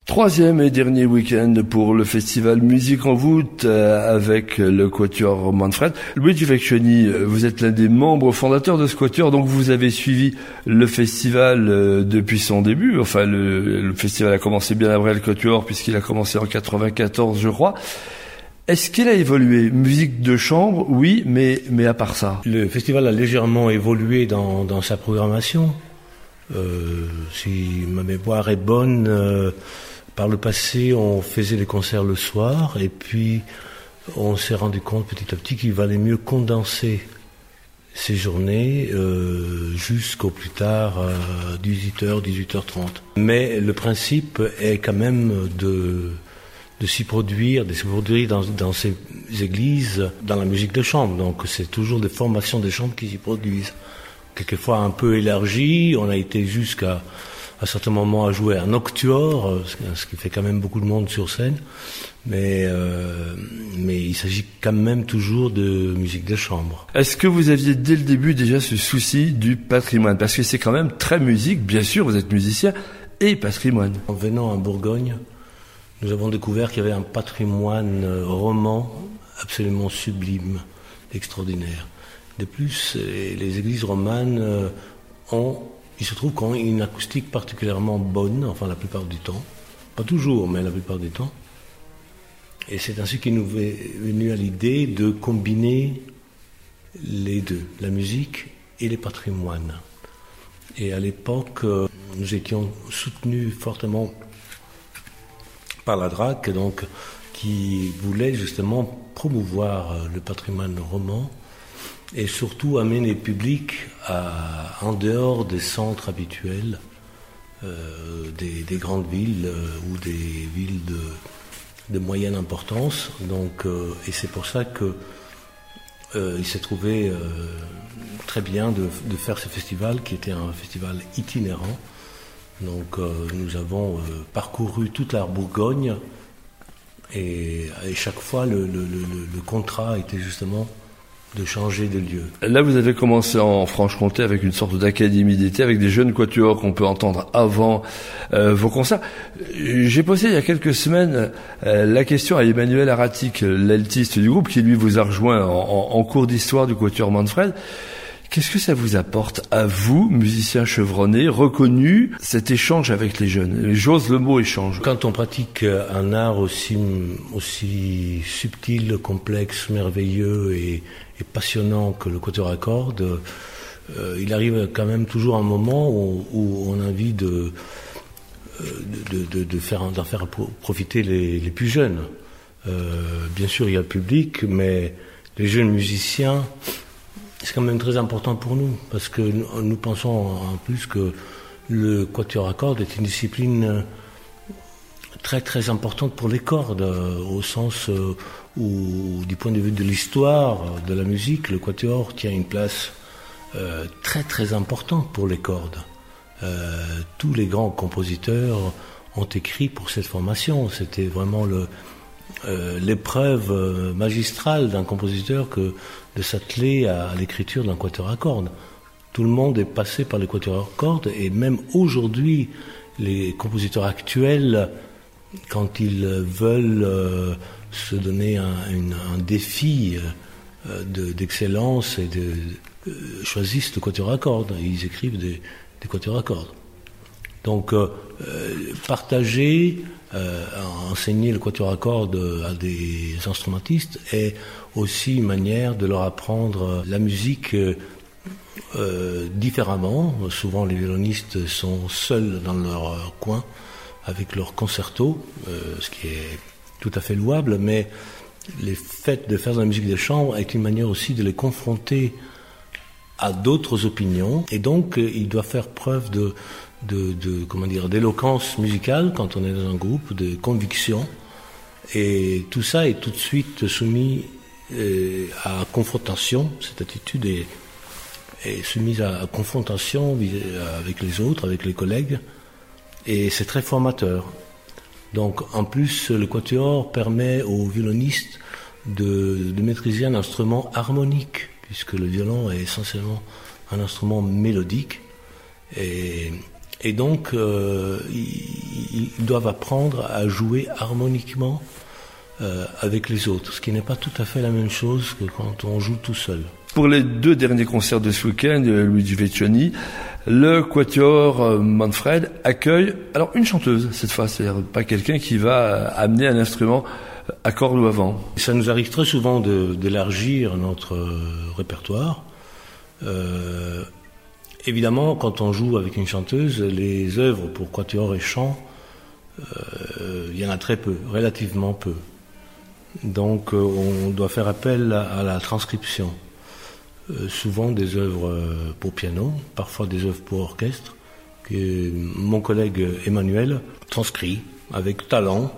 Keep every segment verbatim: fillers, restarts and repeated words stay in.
Troisième et dernier week-end pour le festival Musique en voûte euh, avec le quatuor Manfred. Luigi Vecchioni, vous êtes l'un des membres fondateurs de ce quatuor, donc vous avez suivi le festival euh, depuis son début. Enfin, le, le festival a commencé bien après le quatuor puisqu'il a commencé en quatre-vingt-quatorze, je crois. Est-ce qu'il a évolué? Musique de chambre, oui, mais mais à part ça. Le festival a légèrement évolué dans, dans sa programmation. Euh, si ma mémoire est bonne... Euh, Par le passé, on faisait les concerts le soir et puis on s'est rendu compte petit à petit qu'il valait mieux condenser ces journées euh, jusqu'au plus tard euh, dix-huit heures, dix-huit heures trente. Mais le principe est quand même de, de s'y produire, de s'y produire dans, dans ces églises, dans la musique de chambre. Donc c'est toujours des formations de chambre qui s'y produisent. Quelquefois un peu élargies, on a été jusqu'à à certains moments à jouer un octuor, ce qui fait quand même beaucoup de monde sur scène, mais, euh, mais il s'agit quand même toujours de musique de chambre. Est-ce que vous aviez dès le début déjà ce souci du patrimoine? Parce que c'est quand même très musique, bien sûr, vous êtes musicien, et patrimoine. En venant en Bourgogne, nous avons découvert qu'il y avait un patrimoine roman absolument sublime, extraordinaire. De plus, les églises romanes ont... Il se trouve qu'on a une acoustique particulièrement bonne, enfin la plupart du temps. Pas toujours, mais la plupart du temps. Et c'est ainsi qu'il nous est venu à l'idée de combiner les deux, la musique et les patrimoines. Et à l'époque, nous étions soutenus fortement par la D R A C, donc, qui voulait justement promouvoir le patrimoine roman et surtout amener le public à, en dehors des centres habituels euh, des, des grandes villes euh, ou des villes de, de moyenne importance. Donc, euh, et c'est pour ça que euh, il s'est trouvé euh, très bien de, de faire ce festival qui était un festival itinérant. Donc euh, nous avons euh, parcouru toute la Bourgogne et, et chaque fois le, le, le, le contrat était justement de changer de lieu. Là, vous avez commencé en Franche-Comté avec une sorte d'académie d'été, avec des jeunes quatuors qu'on peut entendre avant euh, vos concerts. J'ai posé il y a quelques semaines euh, la question à Emmanuel Aratic, l'altiste du groupe, qui lui vous a rejoint en, en, en cours d'histoire du quatuor Manfred. Qu'est-ce que ça vous apporte à vous, musicien chevronné, reconnu, cet échange avec les jeunes? J'ose le mot échange. Quand on pratique un art aussi, aussi subtil, complexe, merveilleux et, et passionnant que le quatuor à cordes, euh, il arrive quand même toujours un moment où, où on a envie de, de, de, de faire, d'en faire profiter les, les plus jeunes. Euh, bien sûr, il y a le public, mais les jeunes musiciens, c'est quand même très important pour nous, parce que nous, nous pensons en plus que le quatuor à cordes est une discipline très très importante pour les cordes, au sens où, du point de vue de l'histoire de la musique, le quatuor tient une place euh, très très importante pour les cordes. Euh, tous les grands compositeurs ont écrit pour cette formation. C'était vraiment le, euh, l'épreuve magistrale d'un compositeur que de s'atteler à l'écriture d'un quatuor à cordes. Tout le monde est passé par les quatuors à cordes, et même aujourd'hui, les compositeurs actuels, quand ils veulent euh, se donner un, une, un défi euh, de, d'excellence, et de, euh, choisissent le quatuor à cordes. Ils écrivent des, des quatuors à cordes. Donc, euh, partager, euh, enseigner le quatuor à cordes à des instrumentistes est aussi une manière de leur apprendre la musique euh, différemment. Souvent, les violonistes sont seuls dans leur coin avec leur concerto, euh, ce qui est tout à fait louable, mais le fait de faire de la musique de chambre est une manière aussi de les confronter à d'autres opinions, et donc il doit faire preuve de, de, de comment dire, d'éloquence musicale quand on est dans un groupe, de conviction, et tout ça est tout de suite soumis euh, à confrontation. Cette attitude est, est soumise à, à confrontation avec les autres, avec les collègues, et c'est très formateur. Donc en plus, le quatuor permet aux violonistes de, de maîtriser un instrument harmonique, puisque le violon est essentiellement un instrument mélodique, et, Et donc, euh, ils, ils doivent apprendre à jouer harmoniquement euh, avec les autres, ce qui n'est pas tout à fait la même chose que quand on joue tout seul. Pour les deux derniers concerts de ce week-end, Luigi Vecchioni, le Quatuor Manfred accueille alors une chanteuse cette fois, c'est-à-dire pas quelqu'un qui va amener un instrument à cordes ou à vent. Ça nous arrive très souvent de, d'élargir notre euh, répertoire. Euh, évidemment, quand on joue avec une chanteuse, les œuvres pour quatuor et chant, euh, il y en a très peu, relativement peu. Donc euh, on doit faire appel à, à la transcription. Euh, souvent des œuvres euh, pour piano, parfois des œuvres pour orchestre, que mon collègue Emmanuel transcrit avec talent.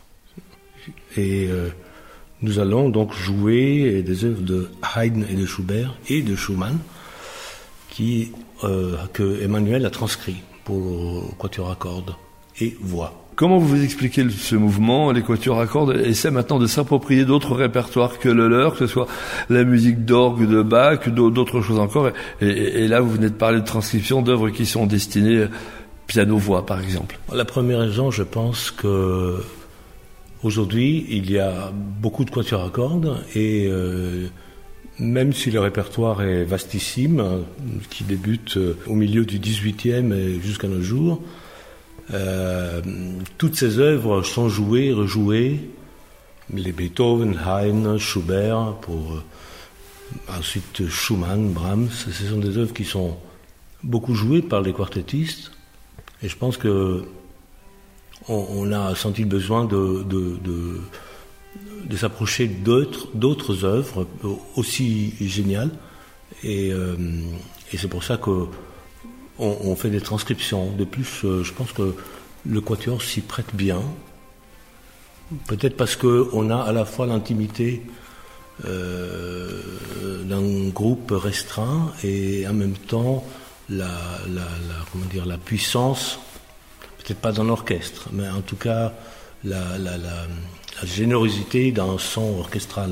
Et euh, nous allons donc jouer des œuvres de Haydn et de Schubert et de Schumann qui, euh, que Emmanuel a transcrit pour quatuor à cordes et voix. Comment vous vous expliquez ce mouvement, les quatuors à cordes essaient maintenant de s'approprier d'autres répertoires que le leur, que ce soit la musique d'orgue de Bach, d'autres choses encore. Et, et, et là, vous venez de parler de transcription d'œuvres qui sont destinées piano-voix, par exemple. La première raison, je pense que aujourd'hui, il y a beaucoup de quatuors à cordes et euh, même si le répertoire est vastissime, qui débute au milieu du dix-huitième et jusqu'à nos jours, euh, toutes ces œuvres sont jouées, rejouées, les Beethoven, Haydn, Schubert, pour euh, ensuite Schumann, Brahms, ce sont des œuvres qui sont beaucoup jouées par les quartettistes et je pense que on, on a senti le besoin de, de, de de s'approcher d'autres, d'autres œuvres aussi géniales et, euh, et c'est pour ça que on, on fait des transcriptions. De plus, euh, je pense que le quatuor s'y prête bien, peut-être parce qu'on a à la fois l'intimité euh, d'un groupe restreint et en même temps la, la, la, comment dire, la puissance, peut-être pas d'un orchestre, mais en tout cas la, la, la la générosité d'un son orchestral.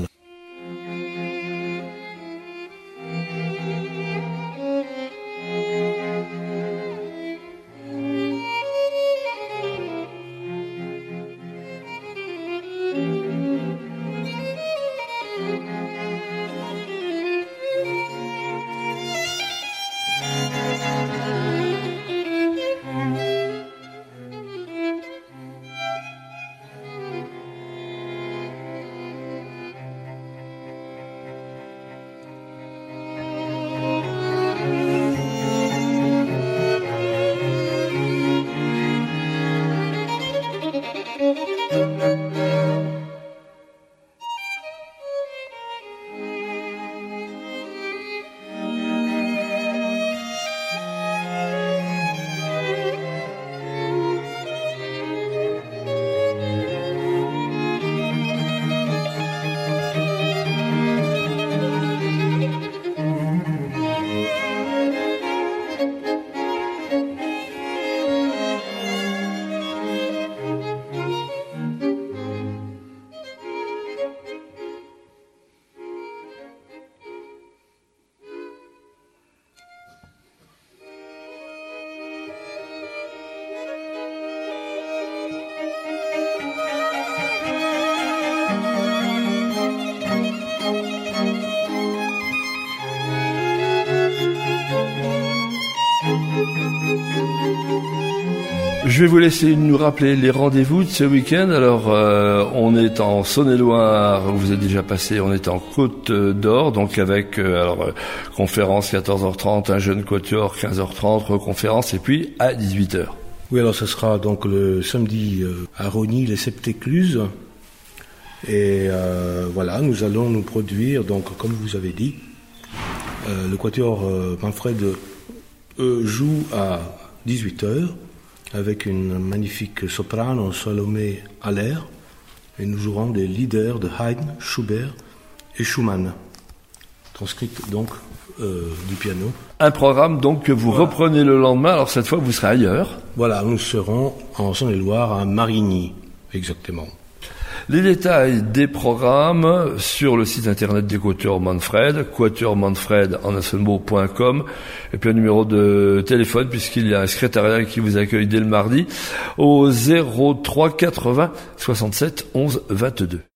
Je vais vous laisser nous rappeler les rendez-vous de ce week-end. Alors, euh, on est en Saône-et-Loire, vous êtes déjà passé, on est en Côte d'Or, donc avec euh, alors euh, conférence quatorze heures trente, un jeune quatuor quinze heures trente, reconférence, et puis à dix-huit heures. Oui, alors ce sera donc le samedi euh, à Rosny, les Septécluses. Et euh, voilà, nous allons nous produire, donc comme vous avez dit, euh, le quatuor euh, Manfred euh, joue à dix-huit heures avec une magnifique soprano, Salomé Haller, et nous jouerons des leaders de Haydn, Schubert et Schumann, transcrites donc euh, du piano. Un programme donc que vous voilà. reprenez le lendemain, alors cette fois vous serez ailleurs. Voilà, nous serons en Saône-et-Loire à Marigny, exactement. Les détails des programmes sur le site internet des Quatuors Manfred, quatuor manfred en un seul mot point com, et puis un numéro de téléphone puisqu'il y a un secrétariat qui vous accueille dès le mardi au zéro trois quatre-vingts soixante-sept onze vingt-deux.